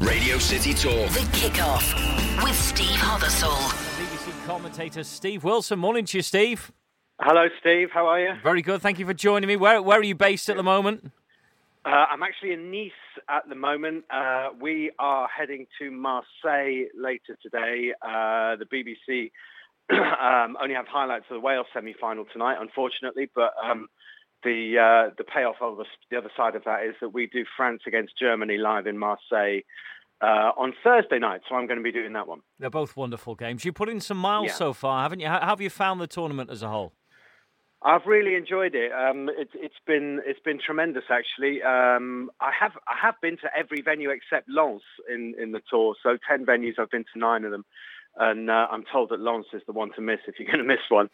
Radio City Talk. The Kickoff with Steve Hothersall. BBC commentator Steve Wilson. Morning to you, Steve. Hello, Steve. How are you? Very good. Thank you for joining me. Where are you based at the moment? I'm actually in Nice at the moment. We are heading to Marseille later today. The BBC only have highlights of the Wales semi-final tonight, unfortunately, but the payoff of the other side of that is that we do France against Germany live in Marseille on Thursday night, so I'm going to be doing that one. They're both wonderful games. You put in some miles so far, haven't you? How have you found the tournament as a whole? I've really enjoyed it. It's been tremendous, actually. I have been to every venue except Lens in the tour. So 10 venues, I've been to 9 of them, and I'm told that Lens is the one to miss if you're going to miss one.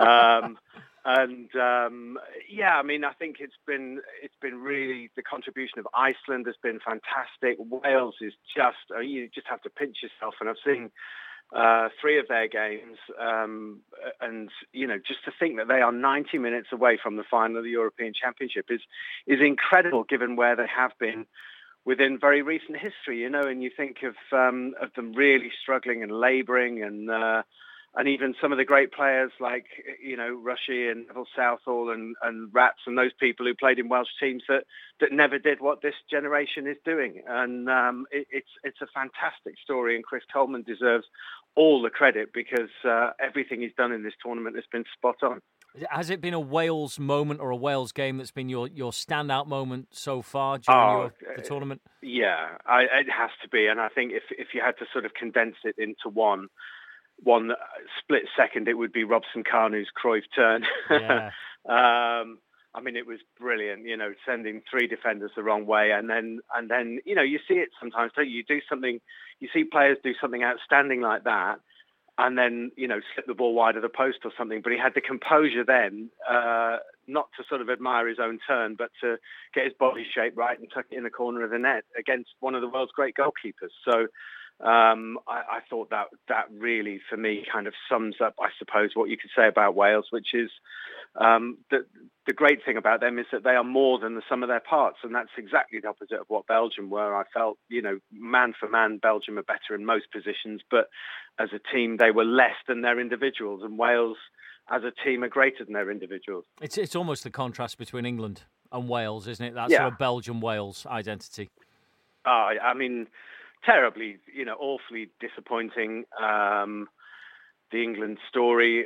I mean, I think it's been really, the contribution of Iceland has been fantastic. Wales is just, you just have to pinch yourself, and I've seen 3 of their games, and just to think that they are 90 minutes away from the final of the European Championship is incredible, given where they have been within very recent history. And you think of them really struggling and labouring, and even some of the great players like Rushy and Neville Southall and Rats and those people who played in Welsh teams that never did what this generation is doing. And it's a fantastic story, and Chris Coleman deserves all the credit because everything he's done in this tournament has been spot on. Has it been a Wales moment or a Wales game that's been your standout moment so far during the tournament? Yeah, it has to be. And I think if you had to sort of condense it into one split second, it would be Robson Kanu's Cruyff turn. Yeah. I mean, it was brilliant, sending 3 defenders the wrong way. And then, you see it sometimes, don't you? You see players do something outstanding like that, and then, slip the ball wide of the post or something. But he had the composure then, not to sort of admire his own turn, but to get his body shape right and tuck it in the corner of the net against one of the world's great goalkeepers. So, I thought that really, for me, kind of sums up, I suppose, what you could say about Wales, which is the great thing about them is that they are more than the sum of their parts, and that's exactly the opposite of what Belgium were. I felt, man for man, Belgium are better in most positions, but as a team, they were less than their individuals, and Wales, as a team, are greater than their individuals. It's almost the contrast between England and Wales, isn't it? That sort of Belgium-Wales identity. I mean, terribly, awfully disappointing. The England story,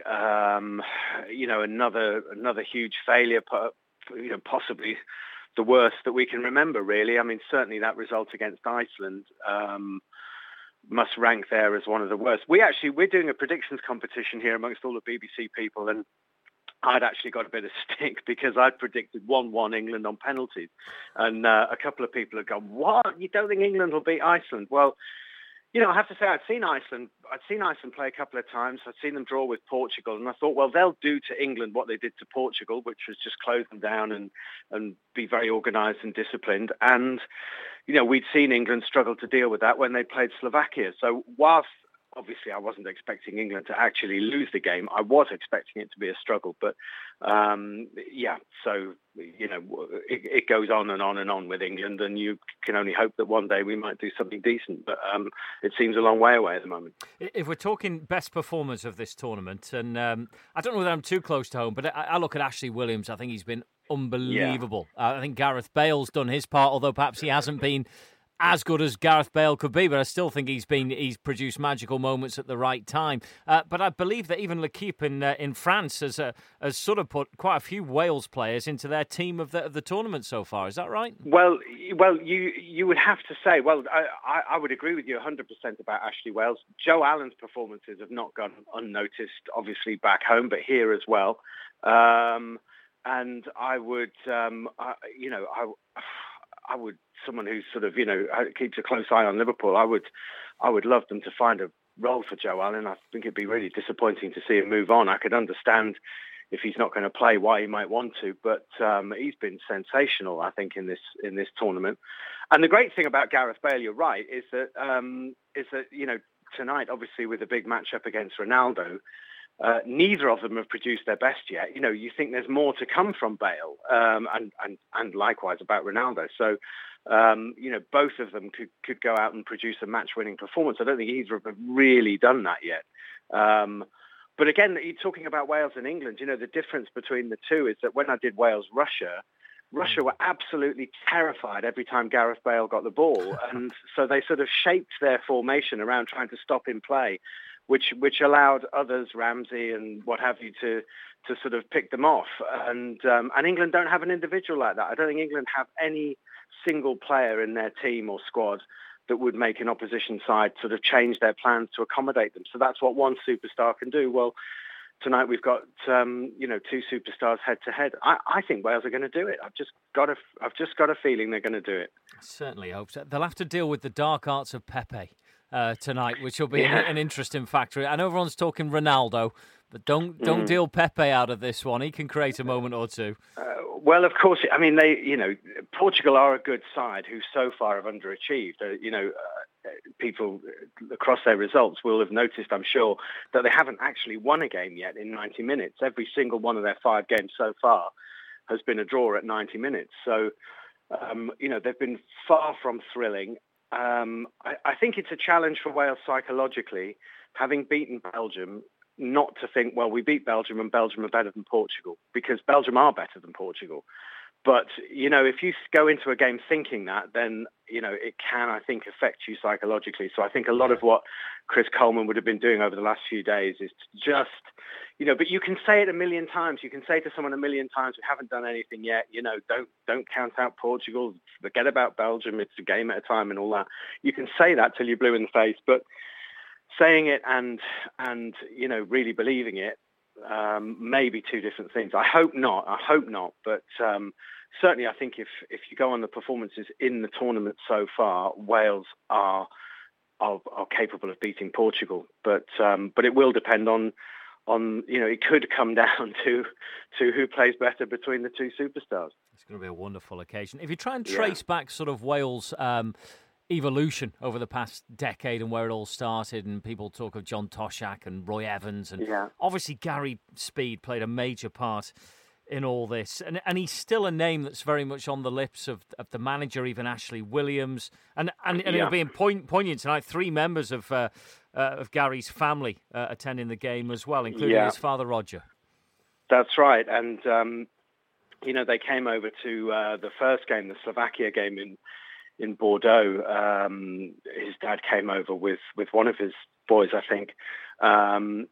another huge failure, possibly the worst that we can remember, really. I mean, certainly that result against Iceland must rank there as one of the worst. We're doing a predictions competition here amongst all the BBC people, and I'd actually got a bit of stick because I'd predicted 1-1 England on penalties. And a couple of people have gone, what? You don't think England will beat Iceland? Well, I have to say I'd seen Iceland play a couple of times. I'd seen them draw with Portugal, and I thought, well, they'll do to England what they did to Portugal, which was just close them down and be very organised and disciplined. And, we'd seen England struggle to deal with that when they played Slovakia. So whilst obviously I wasn't expecting England to actually lose the game, I was expecting it to be a struggle. But, so, it goes on and on and on with England, and you can only hope that one day we might do something decent. But it seems a long way away at the moment. If we're talking best performers of this tournament, and I don't know whether I'm too close to home, but I look at Ashley Williams. I think he's been unbelievable. Yeah. I think Gareth Bale's done his part, although perhaps he hasn't been as good as Gareth Bale could be, but I still think he's produced magical moments at the right time. But I believe that even L'Équipe in France has sort of put quite a few Wales players into their team of the tournament so far. Is that right? Well, you would have to say. Well, I would agree with you 100% about Ashley Wales. Joe Allen's performances have not gone unnoticed, obviously back home, but here as well. And I would, I would, someone who's sort of, keeps a close eye on Liverpool, I would love them to find a role for Joe Allen. I think it'd be really disappointing to see him move on. I could understand if he's not going to play why he might want to, but he's been sensational, I think, in this tournament. And the great thing about Gareth Bale, you're right, is that tonight, obviously, with a big matchup against Ronaldo, neither of them have produced their best yet. You think there's more to come from Bale, and likewise about Ronaldo. So both of them could go out and produce a match-winning performance. I don't think either of them have really done that yet. But again, you're talking about Wales and England. The difference between the two is that when I did Wales-Russia, Russia were absolutely terrified every time Gareth Bale got the ball. And so they sort of shaped their formation around trying to stop him play, which allowed others, Ramsey and what have you, to sort of pick them off. And England don't have an individual like that. I don't think England have any single player in their team or squad that would make an opposition side sort of change their plans to accommodate them. So that's what one superstar can do. Well, tonight we've got two superstars head to head. I think Wales are going to do it. I've just got a feeling they're going to do it. I certainly hope so. They'll have to deal with the dark arts of Pepe tonight, which will be an interesting factor. I know everyone's talking Ronaldo, but don't deal Pepe out of this one. He can create a moment or two. Well, of course. I mean, Portugal are a good side who so far have underachieved. People across their results will have noticed, I'm sure, that they haven't actually won a game yet in 90 minutes. Every single one of their 5 games so far has been a draw at 90 minutes. So, they've been far from thrilling. I think it's a challenge for Wales psychologically, having beaten Belgium, not to think, well, we beat Belgium and Belgium are better than Portugal, because Belgium are better than Portugal. But, if you go into a game thinking that, then, it can, I think, affect you psychologically. So I think a lot of what Chris Coleman would have been doing over the last few days is just, but you can say it a million times. You can say to someone a million times, we haven't done anything yet. Don't count out Portugal. Forget about Belgium. It's a game at a time and all that. You can say that till you're blue in the face. But saying it and really believing it, maybe two different things. I hope not. But certainly, I think if you go on the performances in the tournament so far, Wales are capable of beating Portugal. But it will depend on it could come down to who plays better between the two superstars. It's going to be a wonderful occasion. If you try and trace back sort of Wales' evolution over the past decade and where it all started, and people talk of John Toshak and Roy Evans, and obviously Gary Speed played a major part in all this, and he's still a name that's very much on the lips of the manager, even Ashley Williams, and it'll be poignant tonight. 3 members of Gary's family attending the game as well, including his father Roger. That's right, and they came over to the first game, the Slovakia game in Bordeaux. His dad came over with one of his boys, I think, and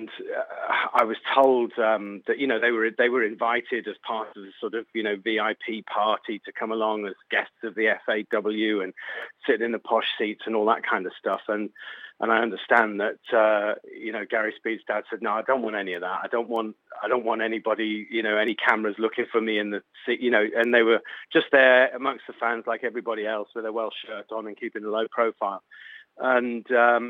I was told that they were invited as part of the sort of VIP party to come along as guests of the FAW and sit in the posh seats and all that kind of stuff. And I understand that Gary Speed's dad said, no, I don't want any of that. I don't want anybody, any cameras looking for me in the seat, and they were just there amongst the fans like everybody else with their Welsh shirt on and keeping a low profile. And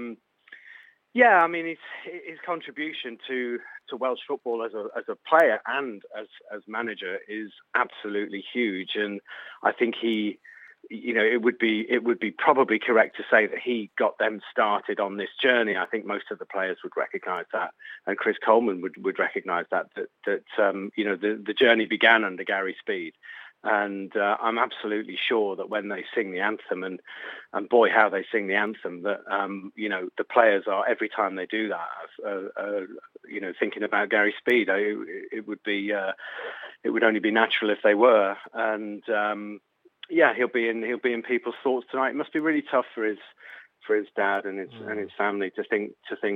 I mean, his contribution to Welsh football as a player and as manager is absolutely huge. And I think it would be probably correct to say that he got them started on this journey. I think most of the players would recognise that, and Chris Coleman would recognise that the journey began under Gary Speed. And I'm absolutely sure that when they sing the anthem, and boy, how they sing the anthem, that the players are, every time they do that, thinking about Gary Speed. It would only be natural if they were. And he'll be in people's thoughts tonight. It must be really tough for his dad and his family to think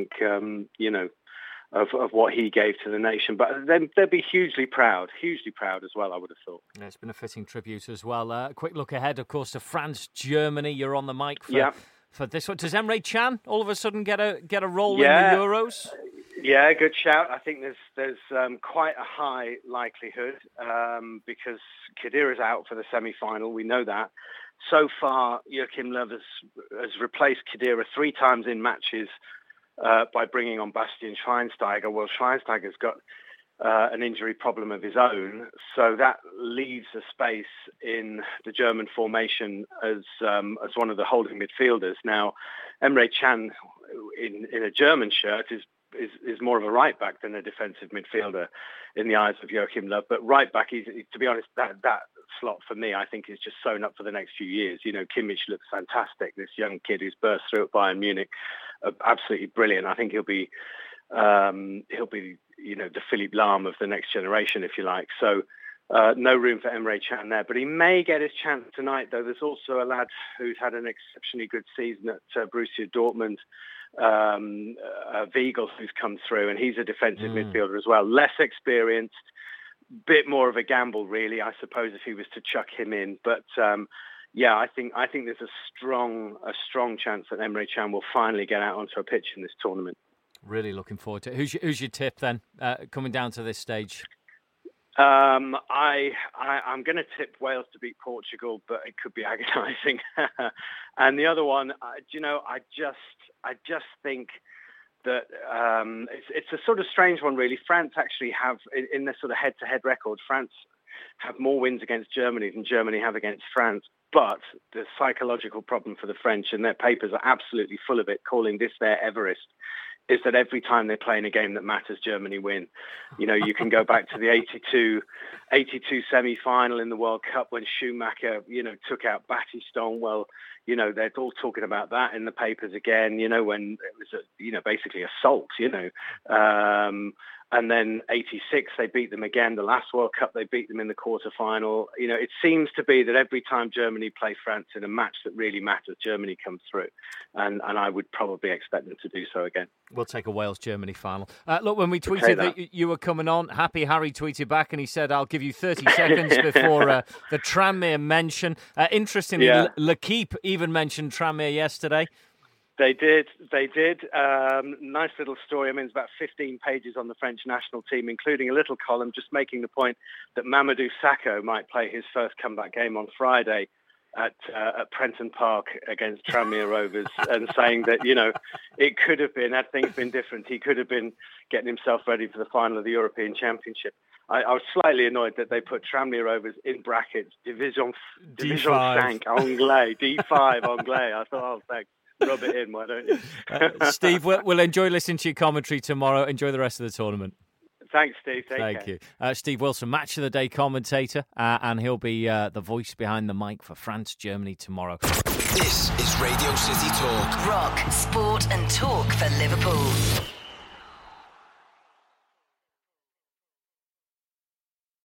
of what he gave to the nation. But they'll be hugely proud as well, I would have thought. Yeah, it's been a fitting tribute as well. Quick look ahead, of course, to France, Germany. You're on the mic for this one. Does Emre Can all of a sudden get a role in the Euros? Yeah, good shout. I think there's quite a high likelihood because Khedira's out for the semi-final. We know that. So far, Joachim Löw has replaced Khedira 3 times in matches by bringing on Bastian Schweinsteiger. Well, Schweinsteiger's got an injury problem of his own, so that leaves a space in the German formation as one of the holding midfielders. Now, Emre Can in a German shirt is more of a right back than a defensive midfielder in the eyes of Joachim Löw. But right back, to be honest, that slot for me, I think, is just sewn up for the next few years. You know, Kimmich looks fantastic. This young kid who's burst through at Bayern Munich, absolutely brilliant. I think he'll be the Philipp Lahm of the next generation, if you like. So no room for Emre Can there, but he may get his chance tonight, though. There's also a lad who's had an exceptionally good season at Borussia Dortmund, Weigl, who's come through, and he's a defensive midfielder as well. Less experienced, bit more of a gamble, really, I suppose, if he was to chuck him in. But I think there's a strong chance that Emre Can will finally get out onto a pitch in this tournament. Really looking forward to it. Who's your tip then, coming down to this stage? I'm going to tip Wales to beat Portugal, but it could be agonising. And the other one, I just think that it's a sort of strange one, really. France actually have, in their sort of head-to-head record, France have more wins against Germany than Germany have against France. But the psychological problem for the French, and their papers are absolutely full of it, calling this their Everest, is that every time they play in a game that matters, Germany win. You know, you can go back to the 82 semi-final in the World Cup when Schumacher, took out Battiston. Well, they're all talking about that in the papers again, when it was, basically assault, and then 86, they beat them again. The last World Cup, they beat them in the quarterfinal. It seems to be that every time Germany play France in a match that really matters, Germany comes through. And I would probably expect them to do so again. We'll take a Wales-Germany final. Look, when we tweeted that you were coming on, Happy Harry tweeted back and he said, I'll give you 30 seconds before the Tranmere mention. Interestingly, L'Équipe even mentioned Tranmere yesterday. They did. Nice little story. I mean, it's about 15 pages on the French national team, including a little column just making the point that Mamadou Sakho might play his first comeback game on Friday at Prenton Park against Tranmere Rovers, and saying that, it could have been, had things been different, he could have been getting himself ready for the final of the European Championship. I was slightly annoyed that they put Tranmere Rovers in brackets, Division 5 Anglais, D5 Anglais. I thought, oh, thanks. Rub it in, why don't you? Steve, we'll enjoy listening to your commentary tomorrow. Enjoy the rest of the tournament. Thanks, Steve. Thank you. Steve Wilson, Match of the Day commentator, and he'll be the voice behind the mic for France-Germany tomorrow. This is Radio City Talk. Rock, sport and talk for Liverpool.